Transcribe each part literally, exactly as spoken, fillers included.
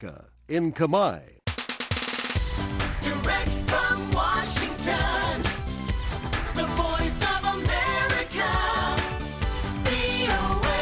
America in Khmer. Direct from Washington, the voice of America, វី អូ เอ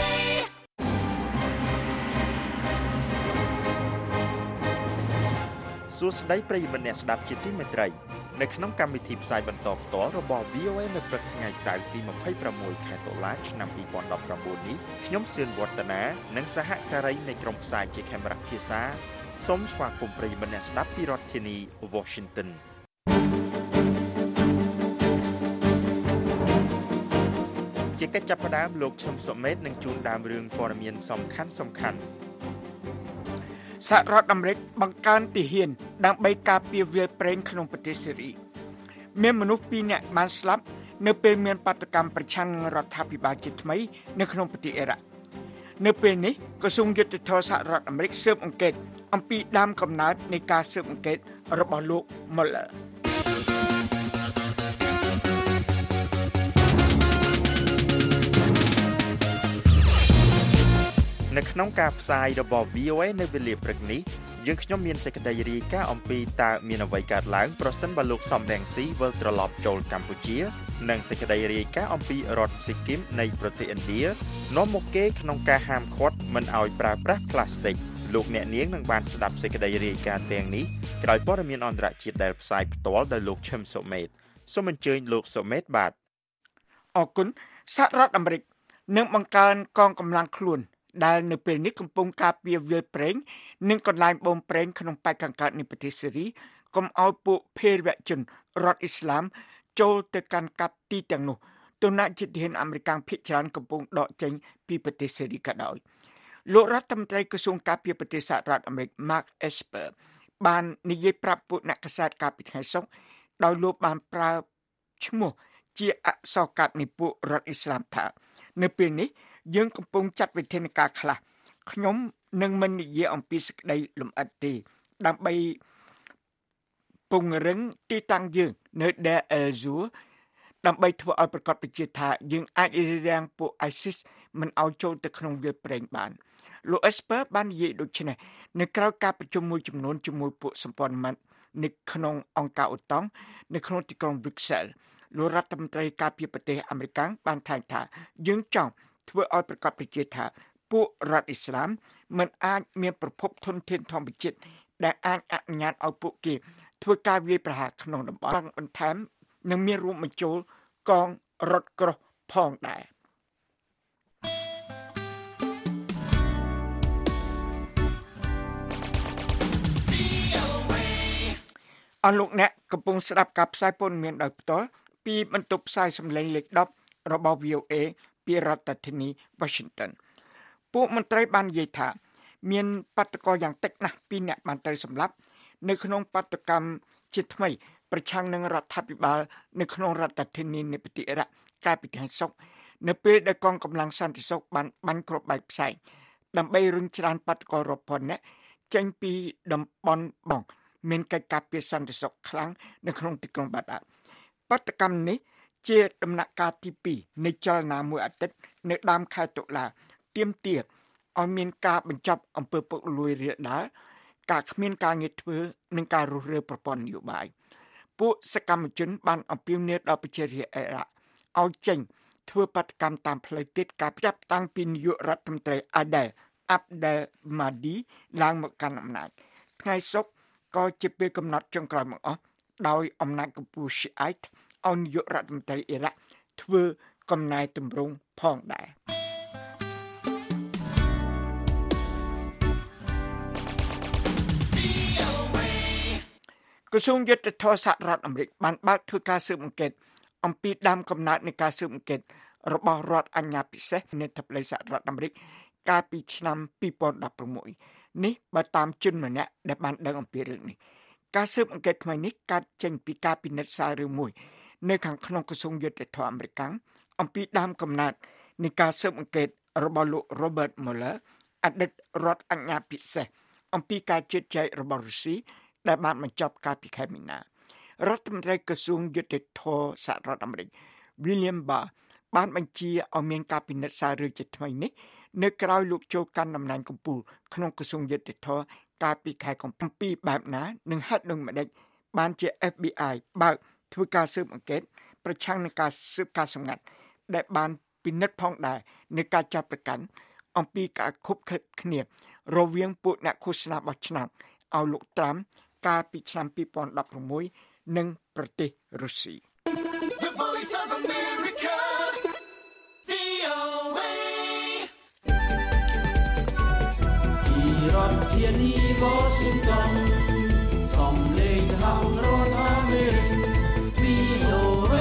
សួស្តីប្រិយមិត្តអ្នកស្ដាប់ជាទីមេត្រីនៅក្នុងកម្មវិធីផ្សាយបន្តផ្ទាល់របស់ វី អូ เอ នៅព្រឹកថ្ងៃសៅរ៍ទី26ខែតុលាឆ្នាំ2019នេះខ្ញុំសឿនវឌ្ឍនានិងសហការីនៃក្រុមផ្សាយជាខេមរៈភាសាសូមស្វាគមន៍ប្រិយមិត្តអ្នកស្ដាប់ពីរដ្ឋធានី Washington ជាកិច្ចចាប់ផ្ដើមលោកឈឹមសុមេតនឹងជួនដើមរឿងព័ត៌មានសំខាន់សំខាន់សហរដ្ឋអាមេរិកបង្កើនទាហានដើម្បីការពារវាលប្រេងក្នុងប្រទេសសេរីមានមនុស្សពីរនាក់បានស្លាប់នៅពេលមានបាតុកម្មប្រឆាំងនឹងរដ្ឋាភិបាលជាថ្មីនៅក្នុងប្រទេសអ៊ីរ៉ាក់នៅពេលនេះក្រសួងយុទ្ធភ័ពសហរដ្ឋអាមេរិកស៊ើបអង្កេតអំពីដើមកំណើតនៃការស៊ើបអង្កេតរបស់លោក Mueller នៅក្នុងការផ្សាយរបស់ វី អូ เอ នៅវេលាព្រឹកនេះយើងខ្ញុំមានសេចក្តីរាយការណ៍អំពីតើមានអ្វីកើតឡើងប្រសិនបើលោកសំរងស៊ីវិលត្រឡប់ចូលកម្ពុជានិងសេចក្តីរាយការណ៍អំពីរដ្ឋស៊ីគីមនៃប្រទេសឥណ្ឌានាំមកគេក្នុងការហាមឃាត់មិនឲ្យប្រើប្រាស់ផ្លាស្ទិកលោកអ្នកនាងនឹងបានស្ដាប់សេចក្តីរាយការណ៍ទាំងនេះក្រោយព័ត៌មានអន្តរជាតិដែលផ្សាយផ្ទាល់ដោយលោកឈឹមសុមេតសូមអញ្ជើញលោកសុមេតបាទអរគុណសហរដ្ឋអាមេរិកនឹងបង្កើនកងកម្លាំងខ្លួនដែលនៅពេលនេះកំពុងការពារវាលប្រេងនិងកន្លែងបូមប្រេងក្នុងប៉ែកខាងកើតនៃប្រទេសសេរីកុំឲ្យពួកភេរវជនរដ្ឋអ៊ីស្លាមចូលទៅកាន់កាប់ទីទាំងនោះទោះជាទាហានអាមេរិកភាគច្រើនកំពុងដកចេញពីប្រទេសសេរីក៏ដោយលោករដ្ឋមន្ត្រីក្រសួងការពារប្រទេសសហរដ្ឋអាមេរិក Mark Esper បាននិយាយប្រាប់ពួកអ្នកកាសែតកាលពីថ្ងៃសុក្រដោយលោកបានប្រើឈ្មោះជាអក្សរកាត់នៃពួករដ្ឋអ៊ីស្លាមថានៅពេលនេះយើងកំពុងចាត់វិធានការខ្លះខ្ញុំនឹងមិននិយាយអំពីសេចក្តីលម្អិតទេដើម្បីពង្រឹងទីតាំងយើងនៅ Deir el-Zur ដើម្បីធ្វើឲ្យប្រកាសប្រជាថាយើងអាចរារាំងពួក ISIS មិនឲ្យចូលទៅក្នុងវាលប្រេងបានលោក Esper បាននិយាយដូចនេះនៅក្រៅការប្រជុំមួយចំនួនជាមួយពួកសម្ព័ន្ធមិត្តនៅក្នុងអង្គការអូតង់នៅក្នុងទីក្រុង Brussels លោករដ្ឋមន្ត្រីការពារប្រទេសអាមេរិកបានថ្លែងថាយើងចង់ធ្វើឲ្យប្រកាសប្រជាថាពួករដ្ឋអ៊ីស្លាមមិនអាចមានប្រភពធនធានធម្មជាតិដែលអាចអនុញ្ញាតឲ្យពួកគេធ្វើការវាយប្រហារក្នុងតំបន់បន្ថែមនិងមានរួមបញ្ចូលកងរថក្រោះផងដែរអរលោកអ្នកកំពុងស្ដាប់ការផ្សាយព័ត៌មានដោយផ្ទាល់ពីបន្ទប់ផ្សាយសម្លេងលេខដប់របស់ វី អូ เอ ពីរដ្ឋធានី Washington ពួកមន្ត្រីបាននិយាយថាមានបាតុករយ៉ាងតិចណាស់ពីរនាក់បានទៅសម្លាប់នៅក្នុងបាតុកម្មជាថ្មីប្រឆាំងនឹងរដ្ឋាភិបាលនៅក្នុងរដ្ឋធានីនៃប្រទេសអ៊ីរ៉ាក់កាលពីថ្ងៃសុក្រនៅពេលដែលកងកម្លាំងសន្តិសុខបានបាញ់គ្រាប់បែកផ្សែងដើម្បីរុញច្រានបាតុកររាប់ពាន់នាក់ចេញពីតំបន់បងមានកិច្ចការពារសន្តិសុខខ្លាំងនៅក្នុងទីក្រុងបាដាបាតុកម្មនេះជាដំណាក់កាលទីពីរនៃចលនាមួយអាទិត្យនៅដើមខែតុលាទាមទារឲ្យមានការបញ្ចប់អំពើពុករលួយរាលដាលការគ្មានការងារធ្វើនិងការរុះរើប្រព័ន្ធនយោបាយពួកសកម្មជនបានអំពាវនាវដល់ប្រជារាស្ត្រអ៊ីរ៉ាក់ឲ្យចេញធ្វើបាតកម្មតាមផ្លូវទៀតការចាប់តាំងពីនាយករដ្ឋមន្ត្រី Adel Abdel Mahdi ឡើងមកកាន់អំណាចថ្ងៃសុក្រក៏ជាពេលកំណត់ចុងក្រោយមកអស់ដោយអំណាចកម្ពុជា Shiite ឲ្យនាយករដ្ឋមន្ត្រីអ៊ីរ៉ាក់ធ្វើកំណែទម្រង់ផងដែរក្រសួងយុទ្ធភ័ពសហរដ្ឋអាមេរិកបានបើកធ្វើការស៊ើបអង្កេតអំពីដើមកំណើតនៃការស៊ើបអង្កេតរបស់រដ្ឋអាជ្ញាពិសេសនៃប្រទេសសហរដ្ឋអាមេរិកកាលពីឆ្នាំពីរពាន់ដប់ប្រាំមួយនេះបើតាមជនម្នាក់ដែលបានដឹងអំពីរឿងនេះការស៊ើបអង្កេតថ្មីនេះកើតចេញពីការពិនិត្យសាររឿងមួយនៅខាងក្នុងក្រសួងយុទ្ធភ័ពអាមេរិកអំពីដើមកំណើតនៃការស៊ើបអង្កេតរបស់លោក Robert Mueller អតីតរដ្ឋអាជ្ញាពិសេសអំពីការជឿចែករបស់រុស្ស៊ីដែលបានបញ្ចប់កាលពីខែមីនារដ្ឋមន្ត្រីក្រសួងយុទ្ធភ័ពសហរដ្ឋអាមេរិក William Barr បានបញ្ជាឲ្យមានការពិនិត្យសាររឿងជាថ្មីនេះនៅក្រៅលោកចូលកាន់តំណែងកំពូលក្នុងក្រសួងយុទ្ធភ័ពកាលពីខែកុម្ភៈពីបែបណានឹងហេតុដូចម្តេចបានជា เอฟ บี ไอ បើកធ្វើការស៊ើបអង្កេតប្រឆាំងនឹងការស៊ើបការសម្ងាត់ដែលបានពិនិត្យផងដែរនៃការចាប់ប្រកាន់អំពីការខុបខិតគ្នារវាងពួកអ្នកឃោសនាបោះឆ្នោតឲ្យលោកត្រាំកាលពីឆ្នាំពីរពាន់ដប់ប្រាំមួយនិងប្រទេសរុស្ស៊ី The Voice of America វី អូ เอពីរដ្ឋធានី Washington សំឡេងហៅរដ្ឋអាមេរិក វី អូ เอ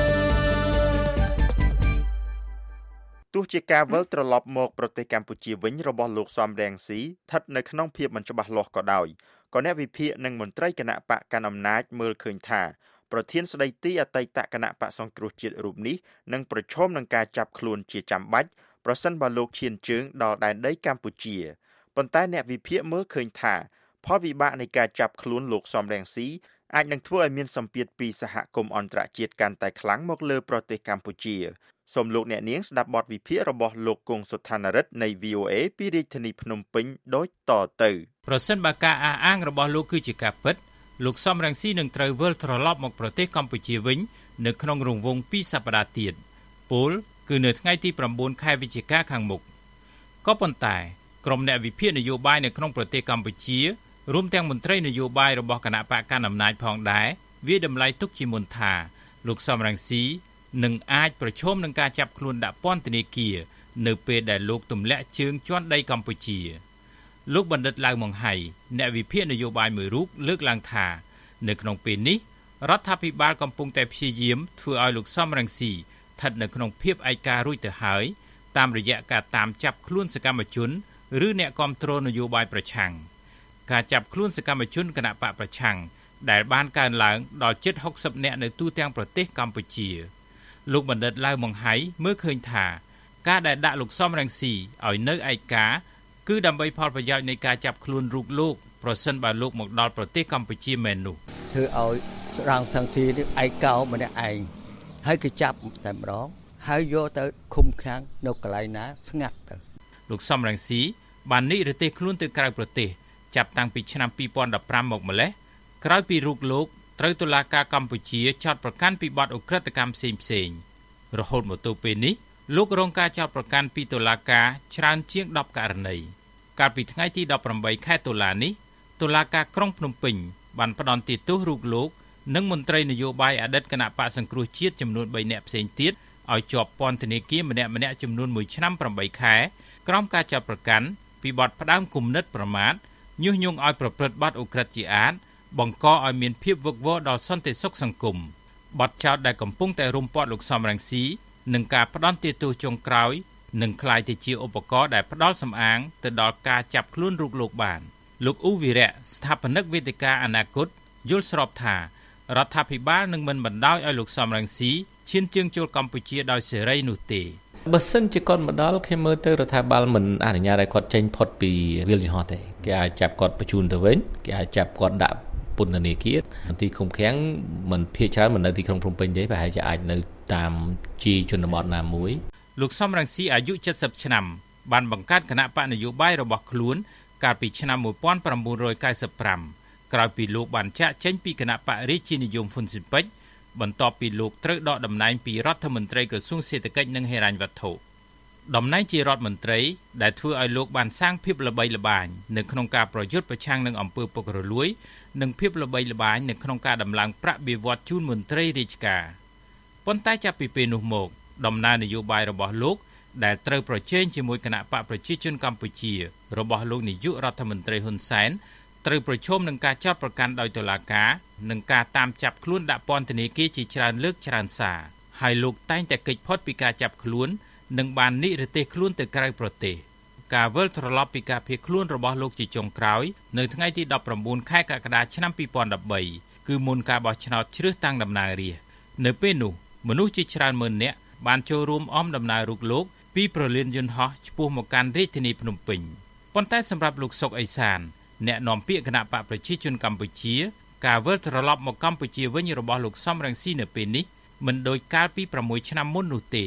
ទោះជាការវិលត្រឡប់មកប្រទេសកម្ពុជាវិញរបស់លោកសំរងស៊ីស្ថិតនៅក្នុងភាពមិនច្បាស់លាស់ក៏ដោយក៏អ្នកវិភាគនិងមន្ត្រីគណៈបកកណ្ដាលអំណាចមើលឃើញថាប្រធានស្ដីទីអតីតគណៈបកសង្គ្រោះជាតិរូបនេះនឹងប្រឈមនឹងការចាប់ខ្លួនជាចាំបាច់ប្រសិនបើលោកឈានជើងដល់ដែនដីកម្ពុជាប៉ុន្តែអ្នកវិភាគមើលឃើញថាផលវិបាកនៃការចាប់ខ្លួនលោកសំរងស៊ីអាចនឹងធ្វើឲ្យមានសម្ពាធពីសហគមន៍អន្តរជាតិកាន់តែខ្លាំងមកលើប្រទេសកម្ពុជាសូមលោកអ្នកនាងស្ដាប់បទវិភាគរបស់លោកគង់សុថានរិទ្ធនៃ វី អូ เอ ពីរាជធានីភ្នំពេញដូចតទៅប្រសិនបើការអះអាងរបស់លោកគឺជាការពិតលោកសំរងស៊ីនឹងត្រូវវិលត្រឡប់មកប្រទេសកម្ពុជាវិញនៅក្នុងរង្វង់ពីរសប្តាហ៍ទៀតពលគឺនៅថ្ងៃទីប្រាំបួនខែវិច្ឆិកាខាងមុខក៏ប៉ុន្តែក្រុមអ្នកវិភាគនយោបាយនៅក្នុងប្រទេសកម្ពុជារួមទាំងមន្ត្រីនយោបាយរបស់គណៈបកកណ្ដាលអំណាចផងដែរវាតម្លៃទុកជាមុនថាលោកសំរងស៊ីនឹងអាចប្រឈមនឹងការចាប់ខ្លួនដាក់ពន្ធនាគារនៅពេលដែលលោកទម្លាក់ជើងជន់ដីកម្ពុជាលោកបណ្ឌិតឡៅម៉ុងហៃអ្នកវិភាគនយោបាយមួយរូបលើកឡើងថានៅក្នុងពេលនេះរដ្ឋាភិបាលកំពុងតែព្យាយាមធ្វើឲ្យលោកសំរងស៊ីស្ថិតនៅក្នុងភាពឯការួចទៅហើយតាមរយៈការតាមចាប់ខ្លួនសកម្មជនឬអ្នកគាំទ្រនយោបាយប្រឆាំងការចាប់ខ្លួនសកម្មជនគណបកប្រឆាំងដែលបានកើនឡើងដល់ជិតហុកសិបនាក់នៅទូទាំងប្រទេសកម្ពុជាលោកបណ្ឌិតឡៅម៉ុងហៃមើលឃើញថាការដែលដាក់លោកសំរងស៊ីឲ្យនៅឯកាគឺដើម្បីផលប្រយោជន៍នៃការចាប់ខ្លួនរូបលោកប្រសិនបើលោកមកដល់ប្រទេសកម្ពុជាមែននោះធ្វើឲ្យស្ដងសង្ឃីនេះឯកោម្នាក់ឯងហើយគេចាប់តែម្ដងហើយយកទៅឃុំឃាំងនៅកន្លែងណាស្ងាត់ទៅលោកសំរងស៊ីបាននិរទេសខ្លួនទៅក្រៅប្រទេសចាប់តាំងពីឆ្នាំពីរពាន់ដប់ប្រាំមកម្លេះក្រោយពីរូបលោកត្រូវតុលាការកម្ពុជាចោទប្រកាន់ពីបទឧក្រិដ្ឋកម្មផ្សេងផ្សេងរហូតមកទល់ពេលនេះលោករងការចោទប្រកាន់ពីតុលាការច្រើនជាងដប់ករណីកាលពីថ្ងៃទីដប់ប្រាំបីខែតុលានេះតុលាការក្រុងភ្នំពេញបានផ្តន្ទាទោសរូបលោកនិងមន្ត្រីនយោបាយអតីតគណៈបកសង្គ្រោះជាតិចំនួនបីនាក់ផ្សេងទៀតឲ្យជាប់ពន្ធនាគារម្នាក់ម្នាក់ចំនួនមួយឆ្នាំប្រាំបីខែក្រោមការចោទប្រកាន់ពីបទផ្ដាំគំនិតប្រមាថញុះញង់ឲ្យប្រព្រឹត្តបទឧក្រិដ្ឋជាអាតបង្កឲ្យមានភាពវឹកវរដល់សន្តិសុខសង្គមបទចោទដែលកំពុងតែរុំព័ទ្ធលោកសំរងស៊ីនឹងការផ្ដន្ទាទោសចុងក្រោយនឹងក្លាយទៅជាឧបករណ៍ដែលផ្ដល់សំអាងទៅដល់ការចាប់ខ្លួនរូបលោកបានលោកអ៊ូវីរៈស្ថាបនិកវេទិកាអនាគតយល់ស្របថារដ្ឋាភិបាលនឹងមិនបណ្ដោយឲ្យលោកសំរងស៊ីឈានជើងចូលកម្ពុជាដោយសេរីនោះទេបើសិនជាគាត់មកដល់ខ្ញុំមើលទៅរដ្ឋាភិបាលមិនអនុញ្ញាតឲ្យគាត់ចេញផុតពីវាលយន្តហោះទេគេអាចចាប់គាត់បញ្ជូនទៅវិញគេអាចចាប់គាត់ដាក់ពន្ធនាគារទីឃុំឃាំងមិនភាគច្រើនមិននៅទីក្រុងភ្នំពេញទេប្រហែលជាអាចនៅតាមជាជនបទណាមួយលោកសំរងស៊ីអាយុเจ็ดสิบឆ្នាំបានបង្កើតគណៈបកនយោបាយរបស់ខ្លួនកាលពីឆ្នាំmột nghìn chín trăm chín mươi lămក្រោយពីលោកបានចាកចេញពីគណៈបករាជានិយមហ៊ុនស៊ិនប៉ិចបន្ទាប់ពីលោកត្រូវដកតំណែងពីរដ្ឋមន្ត្រីក្រសួងសេដ្ឋកិច្ចនិងហិរញ្ញវត្ថុតំណែងជារដ្ឋមន្ត្រីដែលធ្វើឲ្យលោកបានសាងភាពល្បីល្បាញនៅក្នុងការប្រយុទ្ធប្រឆាំងនឹងអំពើពុករលួយនិងភាពល្បីល្បាញនៅក្នុងការដំឡើងប្រាក់បៀវត្សជូនមន្ត្រីរាជការប៉ុន្តែចាប់ពីពេលនោះមកដំណើរនយោបាយរបស់លោកដែលត្រូវប្រជែងជាមួយគណៈបកប្រជាជនកម្ពុជារបស់លោកនាយករដ្ឋមន្ត្រីហ៊ុនសែនត្រូវប្រឈមនឹងការចោទប្រកាន់ដោយតុលាការនិងការតាមចាប់ខ្លួនដាក់ពន្ធនាគារជាច្រើនលើកច្រើនសារហើយលោកតែងតែគេចផុតពីការចាប់ខ្លួននិងបាននិរទេសខ្លួនទៅក្រៅប្រទេសការវិលត្រឡប់ពីការភៀសខ្លួនរបស់លោកជាចុងក្រោយនៅថ្ងៃទីដប់ប្រាំបួនខែកក្កដាឆ្នាំពីរពាន់ដប់បីគឺមុនការបោះឆ្នោតជ្រើសតាំងតំណាងរាស្ត្រនៅពេលនោះមនុស្សជាច្រើនម៉ឺននាក់បានចូលរួមអមដំណើររូបលោកពីប្រលានយន្តហោះឆ្ពោះមកកាន់រាជធានីភ្នំពេញប៉ុន្តែសម្រាប់លោកសុកអេសានអ្នកនាំពាក្យគណៈបកប្រជាជនកម្ពុជាការវិលត្រឡប់មកកម្ពុជាវិញរបស់លោកសំរងស៊ីនៅពេលនេះមិនដូចកាលពីប្រាំមួយឆ្នាំមុននោះទេខ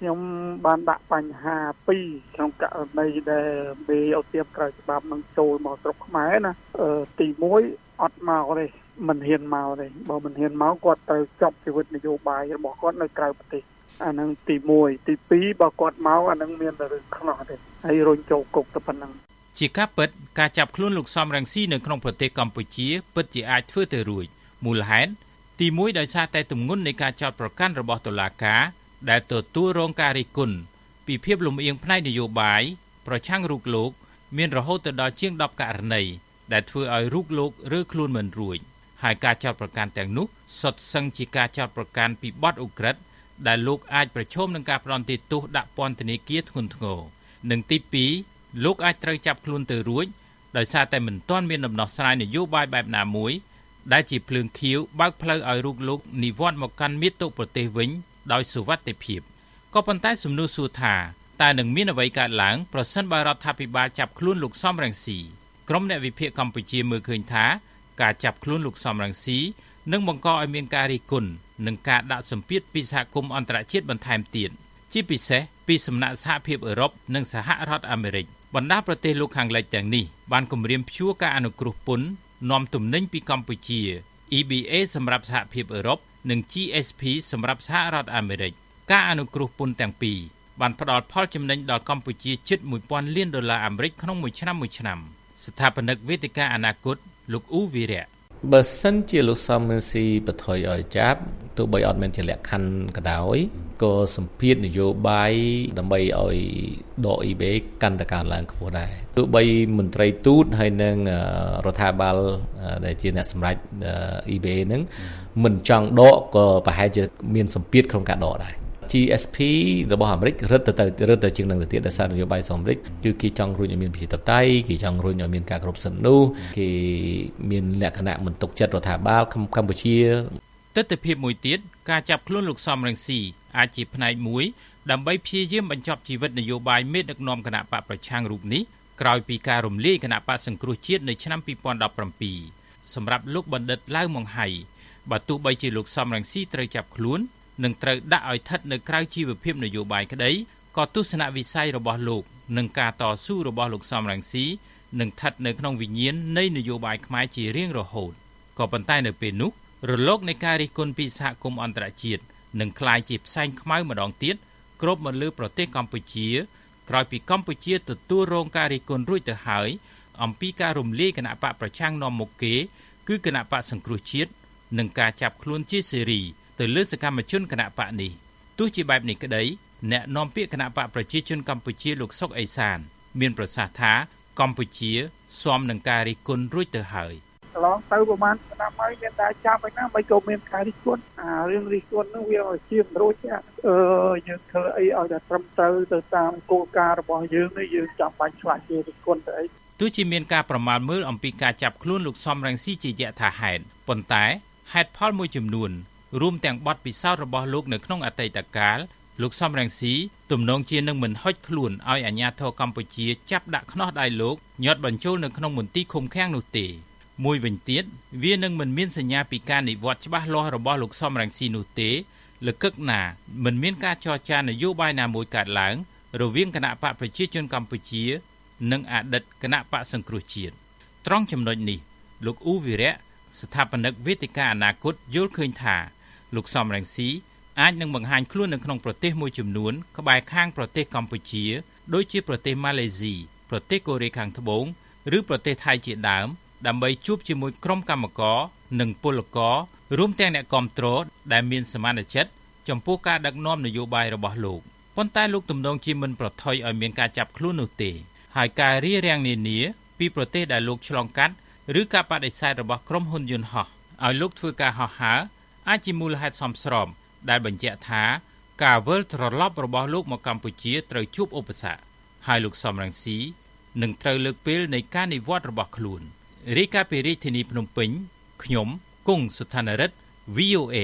ខ្ញុំបានដាក់បញ្ហាពីរក្នុងករណីដែលមេអូសៀមក្រៅច្បាប់នឹងចូលមកស្រុកខ្មែរណាអឺទីមួយអត់មកទេមិនហ៊ានមកទេបើមិនហ៊ានមកគាត់ត្រូវចប់ជីវិតនយោបាយរបស់គាត់នៅក្រៅប្រទេសអានឹងទីមួយទីពីរបើគាត់មកអានឹងមានតែរឿងខ្នោះទេហើយរុញចូលគុកទៅប៉ុណ្ណឹងជាការពិតការចាប់ខ្លួនលោកសំរងស៊ីនៅក្នុងប្រទេសកម្ពុជាពិតជាអាចធ្វើទៅរួចមូលហេតុទីមួយដោយសារតែទម្ងន់នៃការចោទប្រកាន់របស់តុលាការដែលទទួលរងការរិះគន់ពីភាពលំអៀងផ្នែកនយោបាយប្រឆាំងរូបលោកមានរហូតទៅដល់ជាងដប់ករណីដែលធ្វើឲ្យរូបលោករើខ្លួនមិនរួចហើយការចោទប្រកាន់ទាំងនោះសុទ្ធសឹងជាការចោទប្រកាន់ពីបទឧក្រិដ្ឋដែលលោកអាចប្រឈមនឹងការផ្ដន្ទាទោសដាក់ពន្ធនាគារធ្ងន់ធ្ងរនិងទីពីរលោកអាចត្រូវចាប់ខ្លួនទៅរួចដោយសារតែមិនទាន់មានដំណោះស្រាយនយោបាយបែបណាមួយដែលជាភ្លើងខៀវបើកផ្លូវឲ្យរូបលោកនិវត្តន៍មកកាន់មាតុប្រទេសវិញដោយសុវត្ថិភាពក៏ប៉ុន្តែសំណួរសួរថាតើនឹងមានអ្វីកើតឡើងប្រសិនបើរដ្ឋាភិបាលចាប់ខ្លួនលោកសំរងស៊ីក្រុមអ្នកវិភាគកម្ពុជាមើលឃើញថាការចាប់ខ្លួនលោកសំរងស៊ីនឹងបង្កឲ្យមានការរិះគន់និងការដាក់សម្ពាធពីសហគមន៍អន្តរជាតិបន្ថែមទៀតជាពិសេសពីសំណាក់សហភាពអឺរ៉ុបនិងសហរដ្ឋអាមេរិកបណ្ដាប្រទេសលោកខាងលិចទាំងនេះបានគម្រាមព្យួរការអនុគ្រោះពន្ធនាំទំនិញពីកម្ពុជា E B A សម្រាប់សហភាពអឺរ៉ុបនិង G S P សម្រាប់សហរដ្ឋអាមេរិកការអនុគ្រោះពន្ធទាំងពីរបានផ្ដល់ផលចំណេញដល់កម្ពុជាជិតមួយពាន់លានដុល្លារអាមេរិកក្នុងមួយឆ្នាំមួយឆ្នាំស្ថាបនិកវេទិកាអនាគតលោកអ៊ូវីរៈបើសិនជាលោកសំរងស៊ីបថុយឲ្យចាប់ទោះបីអត់មានជាលក្ខខណ្ឌក៏ដោយក៏សម្ពាធនយោបាយដើម្បីឲ្យដក E B A កាន់តែកើនឡើងខ្ពស់ដែរទោះបីមន្ត្រីទូតហើយនឹងរដ្ឋាភិបាលដែលជាអ្នកសម្រេច E B A ហ្នឹងមិនចង់ដកក៏ប្រហែលជាមានសម្ពាធក្នុងការដកដែរ G S P របស់អាមេរិករឹតទៅរឹតទៅជាងនឹងទៅទៀតដោយសារនយោបាយសហរដ្ឋអាមេរិកគឺគេចង់រុញឲ្យមានប្រជាធិបតេយ្យគេចង់រុញឲ្យមានការគ្រប់សិទ្ធិមនុស្សគេមានលក្ខណៈមិនទុកចិត្តរដ្ឋាភិបាលកម្ពុជាទស្សនវិជ្ជាមួយទៀតការចាប់ខ្លួនលោកសំរងស៊ីអាចជាផ្នែកមួយដើម្បីព្យាយាមបញ្ចប់ជីវិតនយោបាយមេដឹកនាំគណៈបកប្រឆាំងរូបនេះក្រោយពីការរំលាយគណៈបកសង្គ្រោះជាតិនៅឆ្នាំពីរពាន់ដប់ប្រាំពីរសម្រាប់លោកបណ្ឌិតឡៅម៉ុងហៃបើទោះបីជាលោកសំរងស៊ីត្រូវចាប់ខ្លួននឹងត្រូវដាក់ឲ្យស្ថិតនៅក្រៅជីវភាពនយោបាយក្តីក៏ទស្សនវិស័យរបស់លោកនិងការតស៊ូរបស់លោកសំរងស៊ីនឹងស្ថិតនៅក្នុងវិញ្ញាណនៃនយោបាយខ្មែរជារៀងរហូតក៏ប៉ុន្តែនៅពេលនោះរលកនៃការរិះគន់ពីសហគមន៍អន្តរជាតិនឹងក្លាយជាផ្សែងខ្មៅម្ដងទៀតគ្របមកលើប្រទេសកម្ពុជាក្រោយពីកម្ពុជាទទួលរងការរិះគន់រួចទៅហើយអំពីការរំលាយគណៈបកប្រឆាំងនាំមុខគេគឺគណៈបកសង្គ្រោះជាតិនិងការចាប់ខ្លួនជាសេរីទៅលើសកម្មជនគណៈបកនេះទោះជាបែបនេះក្តីអ្នកនាំពាក្យគណៈបកប្រជាជនកម្ពុជាលោកសុកអេសានមានប្រសាសន៍ថាកម្ពុជាស៊ាំនឹងការរិះគន់រួចទៅហើយកន្លងទៅប្រហែលឆ្នាំហើយមានតែចាប់ឯណាមិនក៏មានការរិះគន់អារឿងរិះគន់នោះវាជាមិនរួចទេអឺយើងធ្វើអីឲ្យតែត្រឹមត្រូវទៅតាមគោលការណ៍របស់យើងនេះយើងចាំបាច់ឆ្លាស់ជារិះគន់ទៅអីទោះជាមានការប្រមាលមើលអំពីការចាប់ខ្លួនលោកសំរងស៊ីជាយថាហេតុប៉ុន្តែហេតុផលមួយចំនួនរួមទាំងបទពិសោធន៍របស់លោកនៅក្នុងអតីតកាលលោកសំរងស៊ីទំនងជានឹងមិនហុចខ្លួនឲ្យអាជ្ញាធរកម្ពុជាចាប់ដាក់ខ្នោះដៃលោកញាត់បញ្ចូលនៅក្នុងមន្ទីរឃុំឃាំងនោះទេមួយវិញទៀតវានឹងមិនមានសញ្ញាពីការនិវត្តន៍ច្បាស់លាស់របស់លោកសំរងស៊ីនោះទេលើកឹកណាមិនមានការចរចានយោបាយណាមួយកើតឡើងរវាងគណៈបកប្រជាជនកម្ពុជានិងអតីតគណៈបកសង្គ្រោះជាតិត្រង់ចំណុចនេះលោកអ៊ូវីរៈស្ថាបនិកវេទិកាអនាគតយល់ឃើញថាលោកសំរងស៊ីអាចនឹងបង្ហាញខ្លួននៅក្នុងប្រទេសមួយចំនួនក្បែរខាងប្រទេសកម្ពុជាដូចជាប្រទេសម៉ាឡេស៊ីប្រទេសកូរ៉េខាងត្បូងឬប្រទេសថៃជាដើមដើម្បីជួបជាមួយក្រុមកម្មករនិងពលកររួមទាំងអ្នកគាំទ្រដែលមានសមានចិត្តចំពោះការដឹកនាំនយោបាយរបស់លោកប៉ុន្តែលោកទំនងជាមិនប្រថុយឲ្យមានការចាប់ខ្លួននោះទេហើយការរារាំងនានាពីប្រទេសដែលលោកឆ្លងកាត់ឬការបដិសេធរបស់ក្រុមហ៊ុនយន្តហោះឲ្យលោកធ្វើការហោះហើរអាចជាមូលហេតុសមស្របដែលបញ្ជាក់ថាការវិលត្រឡប់របស់លោកមកកម្ពុជាត្រូវជួបឧបសគ្គហើយលោកសំរងស៊ីនឹងត្រូវលើកពេលនៃការនិវត្តន៍របស់ខ្លួនរាយការណ៍ពីរាជធានីភ្នំពេញខ្ញុំគង់សុថានរិទ្ធ V O A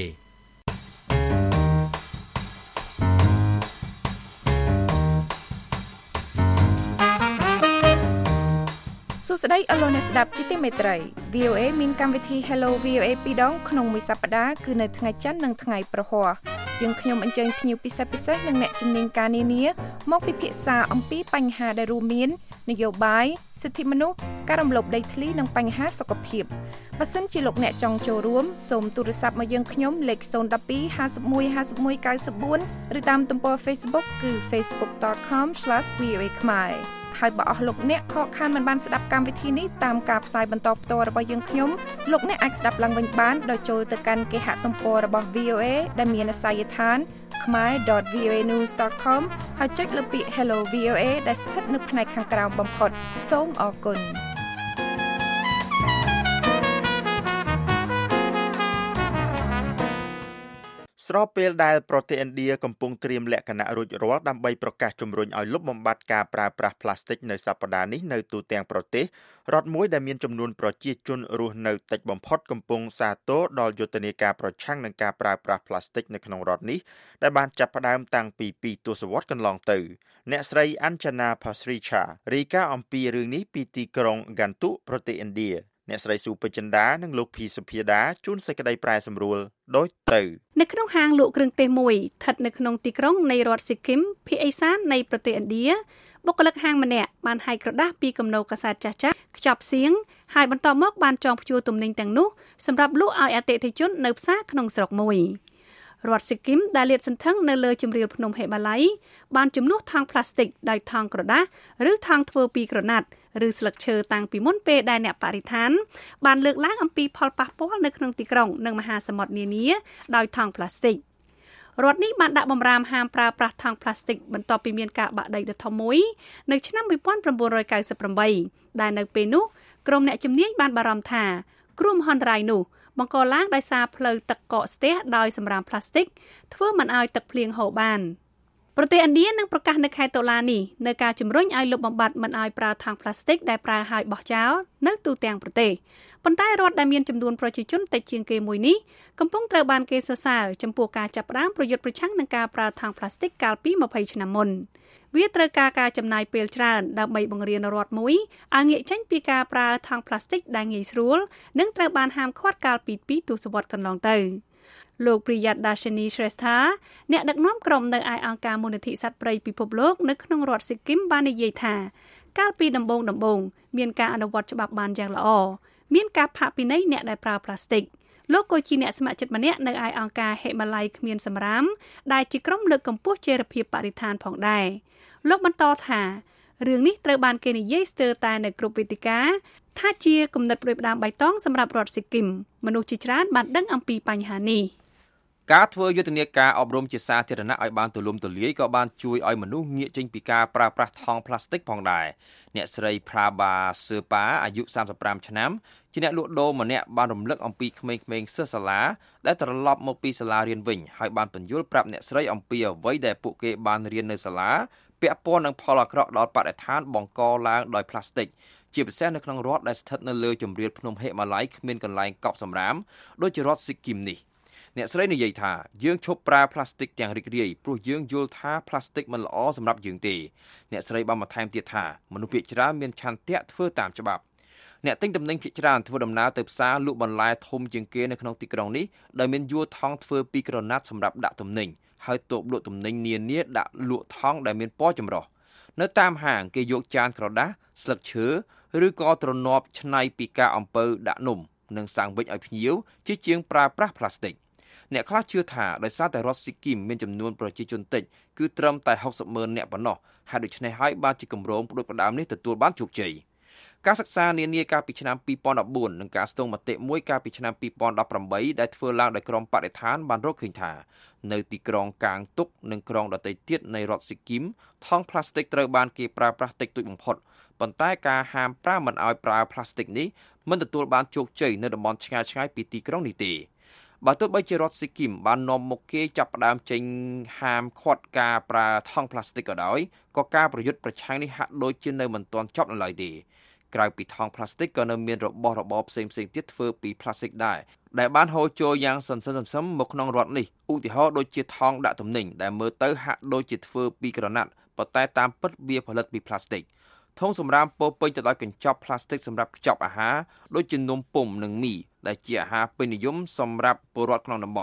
សួស្តីអស់លោកអ្នកស្ដាប់ជាទីមេត្រី V O A មានកម្មវិធី Hello វី អូ เอ ពីរដងក្នុងមួយសប្តាហ៍គឺនៅថ្ងៃច័ន្ទនិងថ្ងៃប្រហ័សយើងខ្ញុំអញ្ជើញភ្ញៀវពិសេសពិសេសនិងអ្នកជំនាញការនានាមកពិភាក្សាអំពីបញ្ហាដែលរួមមាននយោបាយសិទ្ធិមនុស្សការរំលោភដីធ្លីនិងបញ្ហាសុខភាពបើសិនជាលោកអ្នកចង់ចូលរួមសូមទូរស័ព្ទមកយើងខ្ញុំលេខศูนย์ một hai ห้าสิบเอ็ด ห้าสิบเอ็ด เก้าสิบสี่ឬតាមទំព័រ Facebook គឺ facebook dot com slash v o a khmer ហើយបើអស់លោកអ្នកខកខានមិនបានស្ដាប់កម្មវិធីនេះតាមការផ្សាយបន្តផ្ទាល់របស់យើងខ្ញុំលោកអ្នកអាចស្ដាប់ឡើងវិញបានដោយចូលទៅកាន់គេហទំព័ររបស់ វី អូ เอ ដែលមានអាសយដ្ឋាន khmer dot v o a news dot com ហើយចុចលើពាក្យ Hello វី អូ เอ ដែលស្ថិតនៅផ្នែកខាងក្រោមបំផុតសូមអរគុណស្របពេលដែលប្រទេសឥណ្ឌាកំពុងត្រៀមលក្ខណៈរួចរាល់ដើម្បីប្រកាសជំរុញឲ្យលុបបំបាត់ការប្រើប្រាស់ផ្លាស្ទិកនៅសប្តាហ៍នេះនៅទូទាំងប្រទេសរដ្ឋមួយដែលមានចំនួនប្រជាជនរស់នៅតិចបំផុតកំពុងសាទរដល់យុទ្ធនាការប្រឆាំងនឹងការប្រើប្រាស់ផ្លាស្ទិកនៅក្នុងរដ្ឋនេះដែលបានចាប់ផ្ដើមតាំងពីពីរទសវត្សរ៍កន្លងទៅអ្នកស្រី Anjana Pasricha រាយការណ៍អំពីរឿងនេះពីទីក្រុង Gantuk ប្រទេសឥណ្ឌាអ្នកស្រីស៊ូពេជ្រចិន្តានិងលោកភីសុភាដាជួនសេចក្តីប្រែសម្រួលដូចទៅនៅក្នុងហាងលក់គ្រឿងទេសមួយស្ថិតនៅក្នុងទីក្រុងនៃរដ្ឋស៊ីគីមភាគឦសាននៃប្រទេសឥណ្ឌាបុគ្គលិកហាងម្នាក់បានហែកក្រដាស់ពីគំនរកាសែតចាស់ៗខ្ចប់សៀងហើយបន្តមកបានចងព្យួរទំនិញទាំងនោះសម្រាប់លក់ឲ្យអតិថិជននៅផ្សារក្នុងស្រុកមួយរដ្ឋស៊ីគីមដែលលាតសន្ធឹងនៅលើជម្រាលភ្នំហេម៉ាឡៃបានជំនួសថង់ប្លាស្ទិកដោយថង់ក្រដាសឬថង់ធ្វើពីក្រណាត់ឬស្លឹកឈើតាំងពីមុនពេលដែលអ្នកបរិស្ថានបានលើកឡើងអំពីផលប៉ះពាល់នៅក្នុងទីក្រុងនិងមហាសមុទ្រនានាដោយថង់ប្លាស្ទិករដ្ឋនេះបានដាក់បម្រាមហាមប្រើប្រាស់ថង់ប្លាស្ទិកបន្ទាប់ពីមានការបាក់ដីដ៏ធំមួយនៅឆ្នាំnineteen ninety-eightដែលនៅពេលនោះក្រុមអ្នកជំនាញបានបារម្ភថាគ្រោះមហន្តរាយនោះបង្កឡើងដោយសារផ្លូវទឹកកកស្ទះដោយសម្រាមប្លាស្ទិកធ្វើមិនឲ្យទឹកភ្លៀងហូរបានប្រទេសឥណ្ឌានឹងប្រកាសនៅខែតុលានេះនៅការជំរុញឲ្យលុបបំបាត់មិនឲ្យប្រើថង់ប្លាស្ទិកដែលប្រើហើយបោះចោលនៅទូទាំងប្រទេសប៉ុន្តែរដ្ឋដែលមានចំនួនប្រជាជនតិចជាងគេមួយនេះកំពុងត្រូវបានគេសរសើរចំពោះការចាប់ផ្ដើមប្រយុទ្ធប្រឆាំងនឹងការប្រើថង់ប្លាស្ទិកកាលពីtwentyឆ្នាំមុនវាត្រូវការការចំណាយពេលច្រើនដើម្បីបង្រៀនរដ្ឋមួយឲ្យងាកចេញពីការប្រើថង់ប្លាស្ទិកដែលងាយស្រួលនិងត្រូវបានហាមឃាត់កាលពីពីរទសវត្សរ៍កន្លងទៅលោកព្រិយ័តដាឈនីស្រេស្ថាអ្នកដឹកនាំក្រុមនៅឯអង្គការមូលនិធិសត្វព្រៃពិភពលោកនៅក្នុងរដ្ឋស៊ីគីមបាននិយាយថាកាលពីដំបូងដំបូងមានការអនុវត្តច្បាប់បានយ៉ាងល្អមានការផាកពិន័យអ្នកដែលប្រើប្លាស្ទិកលោកក៏ជាអ្នកស្ម័គ្រចិត្តម្នាក់នៅឯអង្គការហេម៉ាឡៃគ្មានសម្រាមដែលជាក្រុមលើកកម្ពស់ចីរភាពបរិស្ថានផងដែរលោកបន្តថារឿងនេះត្រូវបានគេនិយាយស្ទើរតែនៅគ្រប់វេទិកាថាជាគំនិតផ្ដួចផ្ដើមបៃតងសម្រាប់រដ្ឋស៊ីគីមមនុស្សជាច្រើនបានដឹងអំពីបញ្ហានេះការធ្វើយុទ្ធនាការអប់រំជាសាធារណៈឲ្យបានទូលំទូលាយក៏បានជួយឲ្យមនុស្សងាកចេញពីការប្រើប្រាស់ថង់ប្លាស្ទិកផងដែរអ្នកស្រី Prabha Serpa អាយុthirty-fiveឆ្នាំជាអ្នកលក់ដូរម្នាក់បានរំលឹកអំពីក្មេងៗសិស្សសាលាដែលត្រឡប់មកពីសាលារៀនវិញហើយបានបញ្យល់ប្រាប់អ្នកស្រីអំពីអ្វីដែលពួកគេបានរៀននៅសាលាពាក់ព័ន្ធនឹងផលអាក្រក់ដល់បរិស្ថានបង្កឡើងដោយប្លាស្ទិកជាពិសេសនៅក្នុងរដ្ឋដែលស្ថិតនៅលើជម្រាលភ្នំហេម៉ាឡៃគ្មានកន្លែងកប់សម្រាមដូចជារដ្ឋស៊ីគីមនេះអ្នកស្រីនិយាយថាយើងឈប់ប្រើប្លាស្ទិកទាំងរីករាយព្រោះយើងយល់ថាប្លាស្ទិកមិនល្អសម្រាប់យើងទេអ្នកស្រីបានបន្ថែមទៀតថាមនុស្សភាគច្រើនមានឆន្ទៈធ្វើតាមច្បាប់អ្នកទិញទំនិញភាគច្រើនធ្វើដំណើរទៅផ្សារលក់បន្លែធំជាងគេនៅក្នុងទីក្រុងនេះដែលមានយួរថង់ធ្វើពីក្រណាត់សម្រាប់ដាក់ទំនិញហើយតូបលក់ទំនិញនានាដាក់លក់ថង់ដែលមានពណ៌ចម្រុះនៅតាមហាងគេយកចានក្រដាសស្លឹកឈើឬក៏ទ្រនាប់ច្នៃពីការអំពៅដាក់នំនិងសាំងវិចឲ្យភ្ញៀវជាជាងប្រើប្រាស់ប្លាស្ទិកអ្នកខ្លះជឿថាដោយសារតែរដ្ឋស៊ីគីមមានចំនួនប្រជាជនតិចគឺត្រឹមតែsixty thousandនាក់ប៉ុណ្ណោះហើយដូច្នេះហើយបានជាគម្រោងផ្ដួចផ្ដើមនេះទទួលបានជោគជ័យការសិក្សានានាកាលពីឆ្នាំtwenty fourteenនិងការស្ទង់មតិមួយកាលពីឆ្នាំtwenty eighteenដែលធ្វើឡើងដោយក្រុមបរិស្ថានបានរកឃើញថានៅទីក្រុងកាងតុកនិងក្រុងដទៃទៀតនៃរដ្ឋស៊ីគីមថង់ប្លាស្ទិកត្រូវបានគេប្រើប្រាស់តិចតួចបំផុតប៉ុន្តែការហាមប្រាមមិនឲ្យប្រើប្លាស្ទិកនេះមិនទទួលបានជោគជ័យនៅតំបន់ឆ្ងាយឆ្ងាយពីទីក្រុងនេះទេបើទោះបីជារដ្ឋស៊ីគីមបាននាំមុខគេចាប់ផ្ដើមចេញហាមឃាត់ការប្រើថង់ប្លាស្ទិកក៏ដោយក៏ការប្រយុទ្ធប្រឆាំងនេះហាក់ដូចជានៅមិនទាន់ចប់នៅឡើយទេក្រៅពីថង់ប្លាស្ទិកក៏នៅមានរបស់របរផ្សេងៗទៀតធ្វើពីប្លាស្ទិកដែរដែលបានហូរចូលយ៉ាងសន្សឹមសន្សឹមមកក្នុងរដ្ឋនេះឧទាហរណ៍ដូចជាថង់ដាក់ទំនិញដែលមើលទៅហាក់ដូចជាធ្វើពីក្រណាត់ប៉ុន្តែតាមពិតវាផលិតពីប្លាស្ទិកធុងសម្រាមពោពេញទៅដោយកញ្ចប់ប្លាស្ទិកសម្រាប់ខ្ចប់អាហារដូចជានំពុម្ពនិងមីដែលជាអាហារពេញនិយមសម្រាប់ពលរដ្ឋក្នុងតំបន់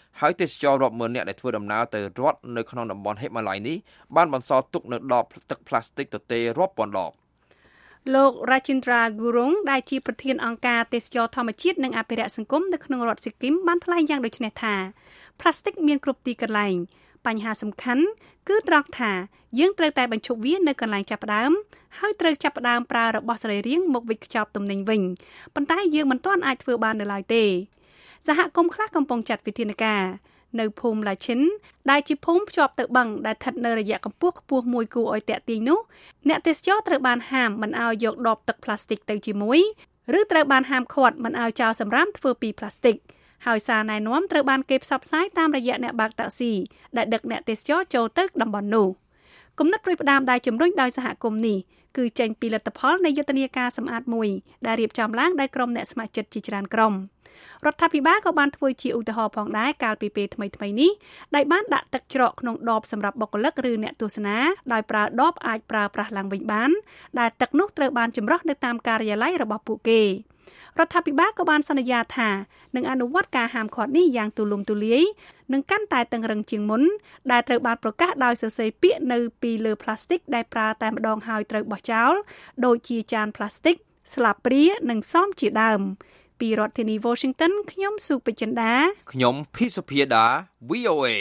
ហើយទេសចររាប់ម៉ឺនអ្នកដែលធ្វើដំណើរទៅរត់នៅក្នុងតំបន់ហេម៉ាឡៃនេះបានបន្សល់ទុកនៅដបទឹកផ្លាស្ទិកទទេរាប់ពាន់ដបលោក Rajendra Gurung ដែលជាប្រធានអង្គការទេសចរធម្មជាតិនិងអភិរក្សសង្គមនៅក្នុងរដ្ឋស៊ីគីមបានថ្លែងយ៉ាងដូចនេះថាផ្លាស្ទិកមានគ្រប់ទីកន្លែងបញ្ហាសំខាន់គឺត្រង់ថាយើងត្រូវតែបញ្ឈប់វានៅកន្លែងចាប់ផ្ដើមហើយត្រូវចាប់ផ្ដើមប្រើរបស់សរីរាង្គមកវិចខ្ចប់ទំនិញវិញប៉ុន្តែយើងមិនទាន់អាចធ្វើបាននៅឡើយទេសហគមន៍ខ្លះកំពុងចាត់វិធានការនៅភូមិឡាឈិនដែលជាភូមិភ្ជាប់ទៅបឹងដែលស្ថិតនៅរយៈកម្ពស់ខ្ពស់មួយគួរឲ្យទាក់ទាញនោះអ្នកទេសចរត្រូវបានហាមមិនឲ្យយកដបទឹកផ្លាស្ទិកទៅជាមួយឬត្រូវបានហាមឃាត់មិនឲ្យចោលសម្រាមធ្វើពីផ្លាស្ទិកហើយសារណែនាំត្រូវបានគេផ្សព្វផ្សាយតាមរយៈអ្នកបើកតាក់ស៊ីដែលដឹកអ្នកទេសចរចូលទៅតំបន់នោះគំនិតផ្ដួចផ្ដើមដែលជំរុញដោយសហគមន៍នេះគឺចេញពីលទ្ធផលនៃយុទ្ធនាការសម្អាតមួយដែលរៀបចំឡើងដោយក្រុមអ្នកស្ម័គ្រចិត្តជាច្រើនក្រុមរដ្ឋាភិបាលក៏បានធ្វើជាឧទាហរណ៍ផងដែរកាលពីពេលថ្មីៗនេះដែលបានដាក់ទឹកច្រកក្នុងដបសម្រាប់បុគ្គលិកឬអ្នកទស្សនាដោយប្រើដបអាចប្រើប្រាស់ឡើងវិញបានដែលទឹកនោះត្រូវបានចម្រោះនៅតាមការិយាល័យរបស់ពួកគេរដ្ឋាភិបាលក៏បានសន្យាថានឹងអនុវត្តការហាមឃាត់នេះយ៉ាងទូលំទូលាយនិងកាន់តែតឹងរឹងជាងមុនដែលត្រូវបានប្រកាសដោយសរសេរពាក្យនៅពីលើផ្លាស្ទិកដែលប្រើតែម្ដងហើយត្រូវបោះចោលដូចជាចានផ្លាស្ទិកស្លាបព្រានិងសមជាដើមពីរដ្ឋធានី Washington ខ្ញុំសុពេជ្ជន្តាខ្ញុំភីសុភាដា វី អូ เอ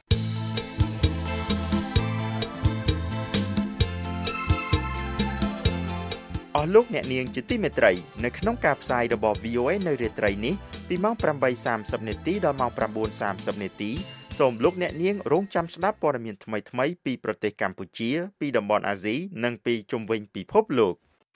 អស់លោកអ្នកនាងជាទីមេត្រីនៅក្នុងការផ្សាយរបស់ វី អូ เอ នៅរាត្រីនេះពីម៉ោង ប្រាំបីសាមសិប នាទីដល់ម៉ោង ប្រាំបួនសាមសិប នាទីសូមលោកអ្នកនាងរងចាំស្ដាប់ព័ត៌មានថ្មីៗពីប្រទេសកម្ពុជាពីតំបន់អាស៊ីនិងពីជុំវិញពិភពលោក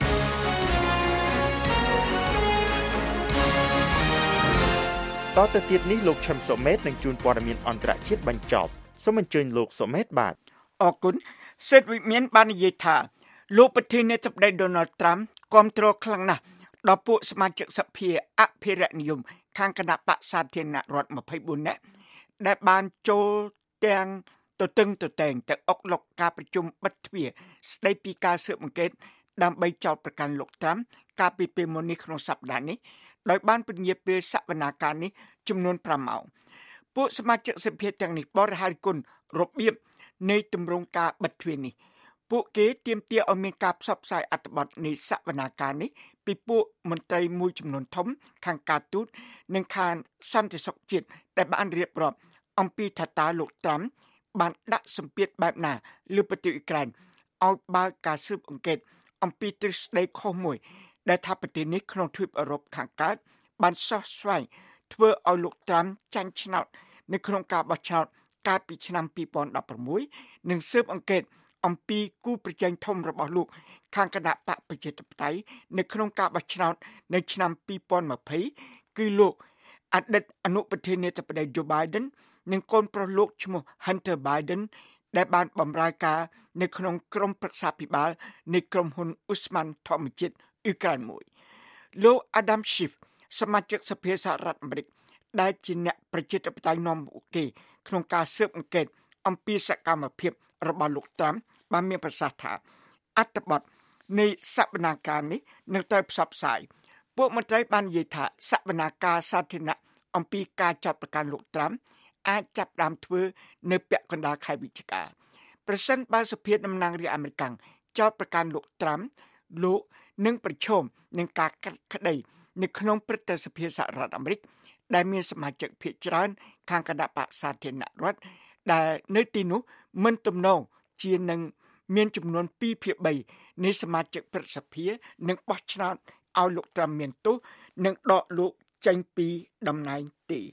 តទៅទៀតនេះលោកឈឹមសុមេតនឹងជួនព័ត៌មានអន្តរជាតិបញ្ចប់សូមអញ្ជើញលោកសុមេតបាទអរគុណសេដ្ឋវិមានបាននិយាយថាលោកប្រធានាធិបតី Donald Trump គាំទ្រខ្លាំងណាស់ដល់ពួកសមាជិកសភាអភិរក្សនិយមខាងគណៈបក្សសាធារណរដ្ឋម្ភៃបួននាក់ដែលបានចូលទាំងទទឹងទតែងទៅអុកឡុកការប្រជុំបិទទ្វារស្ដីពីការស៊ើបអង្កេតដើម្បីចោទប្រកាន់លោក Trump កាលពីពេលមុននេះក្នុងសប្តាហ៍នេះដោយបានពន្យាពេលសវនាការនេះចំនួនប្រាំម៉ោងពួកសមាជិកសភាទាំងនេះបរិហារគុណរបៀបនៃទម្រង់ការបិទទ្វារនេះពួកគេទាមទារឲ្យមានការផ្សព្វផ្សាយអត្ថបទនៃសវនាការនេះពីពួកមន្ត្រីមួយចំនួនធំខាងការទូតនិងខាងសន្តិសុខជាតិដែលបានរៀបរាប់អំពីថាតើលោកត្រាំបានដាក់សម្ពាធបែបណាលើប្រទេសអ៊ុយក្រែនឲ្យបើកការស៊ើបអង្កេតអំពីទ្រឹស្ដីខុសមួយដែលថាប្រទេសនេះក្នុងទ្វីបអឺរ៉ុបខាងកើតបានសោះស្វែងធ្វើឲ្យលោកត្រាំចាញ់ឆ្នោតនៅក្នុងការបោះឆ្នោតកាលពីឆ្នាំពីរពាន់ដប់ប្រាំមួយនិងស៊ើបអង្កេតអំពីគូប្រជែងធំរបស់លោកខាងគណៈបកប្រជាធិបតេយ្យនៅក្នុងការបោះឆ្នោតនៅឆ្នាំពីរពាន់ម្ភៃគឺលោកអតីតអនុប្រធានាធិបតី Joe Biden និងកូនប្រុសលោកឈ្មោះ Hunter Biden ដែលបានបម្រើការនៅក្នុងក្រុមប្រឹក្សាភិបាលនៃក្រុមហ៊ុន Usman ធម្មជាតិអ៊ុយក្រែនមួយលោក Adam Schiff សមាជិកសភាសហរដ្ឋអាមេរិកដែលជាអ្នកប្រជាធិបតេយ្យនាំមុខគេក្នុងការស៊ើបអង្កេតអំពីសកម្មភាពរបស់លោកត្រាំបានមានប្រសាសន៍ថាអត្ថបទនៃសវនាការនេះនឹងត្រូវផ្សព្វផ្សាយពួកមន្ត្រីបាននិយាយថាសវនាការសាធារណៈអំពីការចាប់ប្រកាន់លោកត្រាំអាចចាប់ផ្ដើមធ្វើនៅពាក់កណ្ដាលខែវិច្ឆិកាប្រសិនបើសភាតំណាងរាស្ត្រអាមេរិកចោទប្រកាន់លោកត្រាំលោកនឹងប្រឈមនឹងការកាត់ក្តីនៅក្នុងព្រឹទ្ធសភាសហរដ្ឋអាមេរិកដែលមានសមាជិកភាគច្រើនខាងគណៈបក្សសាធារណរដ្ឋដែលនៅទីនោះមិនទំនងជានឹងមានចំនួនពីរភាគបីនៃសមាជិកព្រឹទ្ធសភានឹងបោះឆ្នោតឲ្យលោកត្រាំមានទោសនិងដកលោកចេញពីតំណែងទេ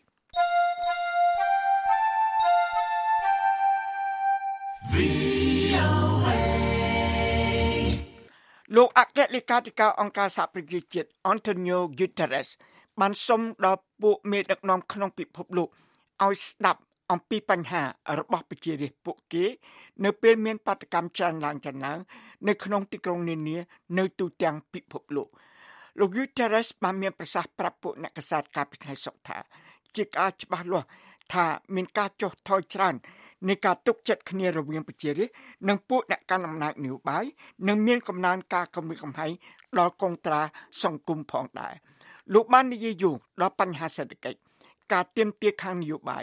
លោកអគ្គលេខាធិការអង្គការសហប្រជាជាតិ Antonio Guterres បានសុំដល់ពួកមេដឹកនាំក្នុងពិភពលោកឲ្យស្ដាប់អំពីបញ្ហារបស់ប្រជារាស្ត្រពួកគេនៅពេលមានបាតុកម្មច្រើនឡើងច្រើនឡើងនៅក្នុងទីក្រុងនានានៅទូទាំងពិភពលោកលោក Guterres បានមានប្រសាសន៍ប្រាប់ពួកអ្នកកាសែតកាលពីថ្ងៃសុក្រថាជាការច្បាស់លាស់ថាមានការចុះថយច្រើននៃការទុកចិត្តគ្នារវាងប្រជារាស្ត្រនិងពួកអ្នកកាន់អំណាចនយោបាយនិងមានកំណើនការគំរាមកំហែងដល់កងត្រាសង្គមផងដែរលោកបាននិយាយយោងដល់បញ្ហាសេដ្ឋកិច្ចការទាមទារខាងនយោបាយ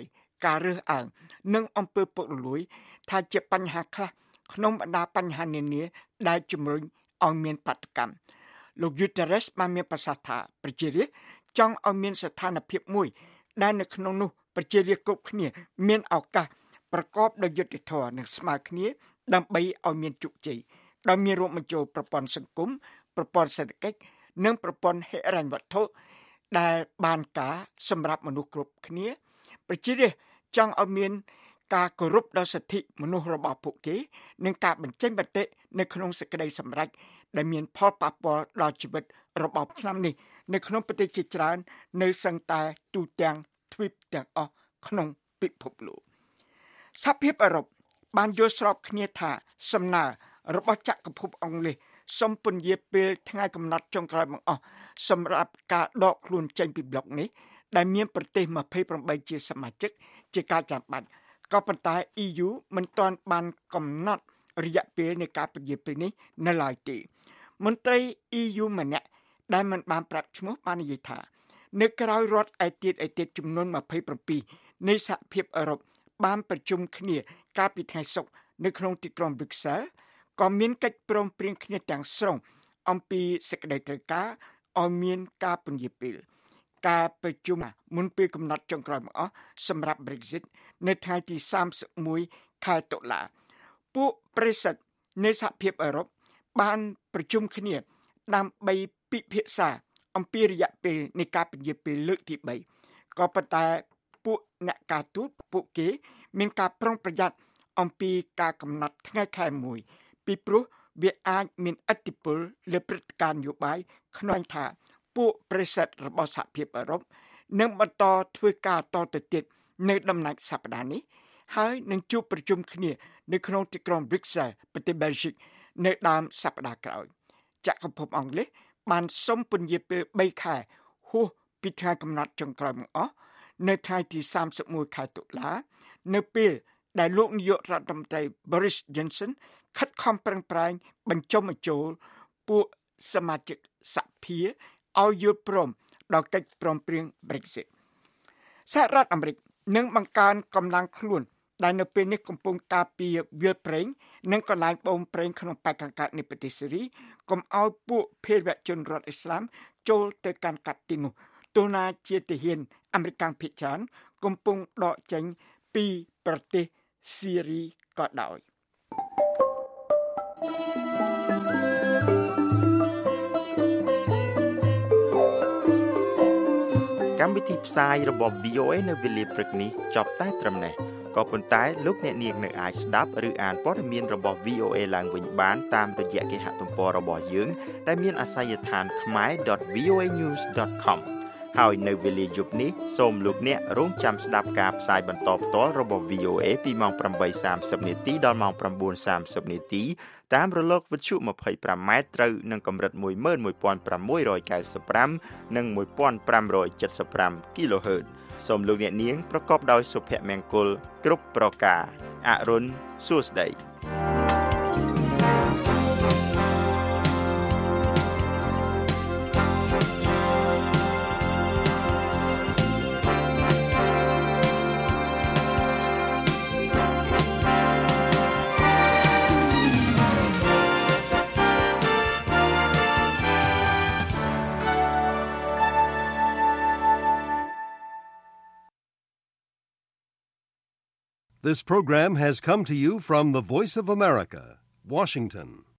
ការរើសអើងនិងអំពើពុករលួយថាជាបញ្ហាខ្លះក្នុងបណ្ដាបញ្ហានានាដែលជំរុញឲ្យមានបាតុកម្មលោក Guterres បានមានប្រសាសន៍ថាប្រជារាស្ត្រចង់ឲ្យមានស្ថានភាពមួយដែលនៅក្នុងនោះប្រជារាស្ត្រគ្រប់គ្នាមានឱកាសប្រកបដោយយុត្តិធម៌និងស្មើគ្នាដើម្បីឲ្យមានជោគជ័យដោយមានរួមបញ្ចូលប្រព័ន្ធសង្គមប្រព័ន្ធសេដ្ឋកិច្ចនិងប្រព័ន្ធហិរញ្ញវត្ថុដែលបានការសម្រាប់មនុស្សគ្រប់គ្នាប្រជារាស្ត្រចង់ឲ្យមានការគោរពដល់សិទ្ធិមនុស្សរបស់ពួកគេនិងការបញ្ចេញមតិនៅក្នុងសេចក្តីសម្រេចដែលមានផលប៉ះពាល់ដល់ជីវិតរបស់ឆ្នាំនេះនៅក្នុងប្រទេសជាច្រើននៅសឹងតែទូទាំងទ្វីបទាំងអស់ក្នុងពិភពលោកសហភាពអឺរ៉ុបបានយល់ស្របគ្នាថាសំណើរបស់ចក្រភពអង់គ្លេសសូមពន្យាពេលថ្ងៃកំណត់ចុងក្រោយបង្អស់សម្រាប់ការដកខ្លួនចេញពីប្លុកនេះដែលមានប្រទេសยี่สิบแปดជាសមាជិកជាការចាំបាច់ក៏ប៉ុន្តែ អ៊ី យូ មិនទាន់បានកំណត់រយៈពេលនៃការពន្យាពេលនេះនៅឡើយទេមន្ត្រី អ៊ី យូ ម្នាក់ដែលមិនបានប្រាប់ឈ្មោះបាននិយាយថានៅក្រៅរដ្ឋឯទៀតឯទៀតចំនួនยี่สิบเจ็ดនៃសហភាពអឺរ៉ុបបានប្រជុំគ្នាកាលពីថ្ងៃសុក្រនៅក្នុងទីក្រុង Brussels ក៏មានកិច្ចព្រមព្រៀងគ្នាទាំងស្រុងអំពីសេចក្តីត្រូវការឲ្យមានការពន្យាពេលការប្រជុំមុនពេលកំណត់ចុងក្រោយបង្អស់សម្រាប់ Brexit នៅថ្ងៃទីសាមសិបមួយខែតុលាពួកប្រេសិតនៃសហភាពអឺរ៉ុបបានប្រជុំគ្នាដើម្បីពិភាក្សាអំពីរយៈពេលនៃការពន្យាពេលលើកទីបីក៏ប៉ុន្តែពួកអ្នកការទូតពួកគេមានការប្រុងប្រយ័ត្នអំពីការកំណត់ថ្ងៃខែមួយពីព្រោះវាអាចមានឥទ្ធិពលលើព្រឹត្តិការណ៍នយោបាយក្នុងថាពួកប្រេសិតរបស់សហភាពអឺរ៉ុបនឹងបន្តធ្វើការតទៅទៀតនៅដំណាច់សប្តាហ៍នេះហើយនឹងជួបប្រជុំគ្នានៅក្នុងទីក្រុង Brussels ប្រទេស Belgium នៅដើមសប្តាហ៍ក្រោយចក្រភពអង់គ្លេសបានសុំពន្យាពេលបីខែហួសពីថ្ងៃកំណត់ចុងក្រោយបង្អស់នៅថ្ងៃទីសាមសិបមួយខែតុលានៅពេលដែលលោកនាយករដ្ឋមន្ត្រី Boris Johnson ខិតខំប្រឹងប្រែងបញ្ចុះបញ្ចូលពួកសមាជិកសភាឲ្យយល់ព្រមដល់កិច្ចព្រមព្រៀង Brexit សហរដ្ឋអាមេរិកនឹងបង្កើនកម្លាំងខ្លួនដែលនៅពេលនេះកំពុងការពារវាលប្រេងនិងកន្លែងបូមប្រេងក្នុងប៉ែកខាងកើតនៃប្រទេសស៊េរីកុំឲ្យពួកភេរវជនរដ្ឋអ៊ីស្លាមចូលទៅកាន់កាប់ទីនោះទោះណាជាទាហានអាមេរិកភាគច្រើនកំពុងដកចេញពីប្រទេសស៊េរីក៏ដោយកម្មវិធីផ្សាយរបស់ វី អូ เอ នៅវេលាព្រឹកនេះចប់តែត្រឹមនេះក៏ប៉ុន្តែលោកអ្នកនាងនៅអាចស្ដាប់ឬអានព័ត៌មានរបស់ វី អូ เอ ឡើងវិញបានតាមរយៈគេហទំព័ររបស់យើងដែលមានអាសយដ្ឋាន khmae dot v o a news dot com ហើយនៅវេលាយប់នេះសូមលោកអ្នករងចាំស្ដាប់ការផ្សាយបន្តផ្ទាល់របស់ វី អូ เอ ពីម៉ោងប្រាំបីសាមសិបនាទីដល់ម៉ោងប្រាំបួនសាមសិបនាទីតាមរលកវិទ្យុยี่สิบห้าម៉ែត្រត្រូវនឹងកម្រិតmột một five sáu9fiveនិងmột five seven five គីឡូហឺតសូមលោកអ្នកនាងប្រកបដោយសុភមង្គលគ្រប់ប្រការអរុនសួស្តី This program has come to you from the Voice of America, Washington.